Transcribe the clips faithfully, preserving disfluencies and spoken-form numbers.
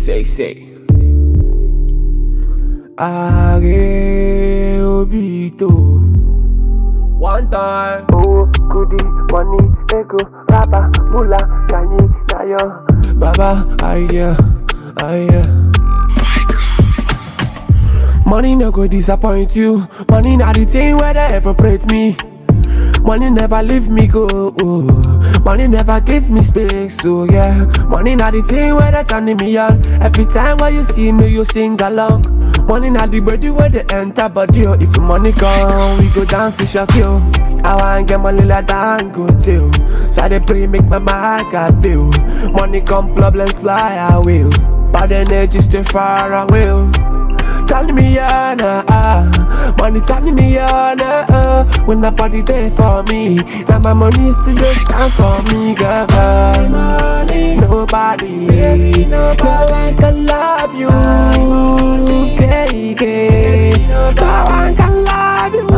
Say, say. Age obito. One time. Oh, goody, money, ego, rapper, mula, kanyi, nayo. Baba, I yeah, I yeah. Money no go disappoint you. Money not the thing where they ever break me. Money never leave me go. Oh. Money never give me space. So yeah, money not the thing where they turning me on. Every time when you see me, you sing along. Money not the body where they enter body. Oh. If the money come, we go dance and shock you. I want get money like that go too. So they pray make my mind got bill. Money come, problems fly away. Bad energy stay far away. Turning me on, uh, uh. Money turning me on, uh, uh. When nobody there for me, now my money still just stand for me, girl. Money, nobody, baby, nobody. No one can love you, okay, okay. No one can love you,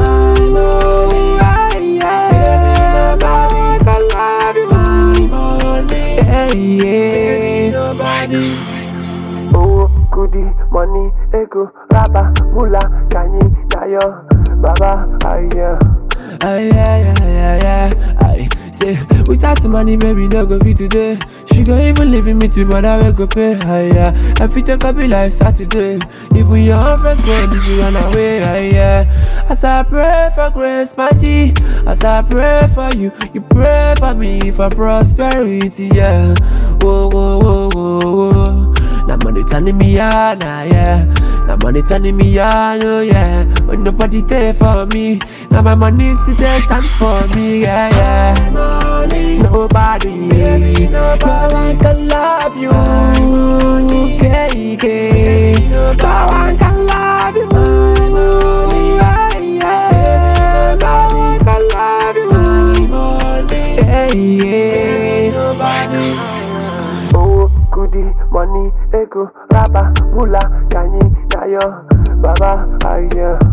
yeah, yeah. Nobody can love you, yeah, yeah. Nobody. Oh, goody, money, ego, rapper, mula, kanyi, nayo. Baba, I yeah. Ay, yeah, yeah, yeah, yeah. I say, without the money, baby, no go fit today. She go even leaving me to mother, we go pay. Ay, yeah. I fit take a be like Saturday. Even your friends go if you run away. Ay, yeah. As I pray for grace, my G. As I pray for you, you pray for me for prosperity, yeah. Whoa, whoa, whoa, whoa, whoa. Now money turning me on, nah, yeah. Now money turning me on, oh yeah. But nobody there for me. Now my money still there stand for me, yeah, yeah. Money, nobody, baby, nobody. No one can love you, okay, okay. No one can love you, yeah, yeah. No one can love you, yeah, yeah. Nobody. Goody, money, ego, rapper, mula, kanyi, nayo. Baba, I yeah.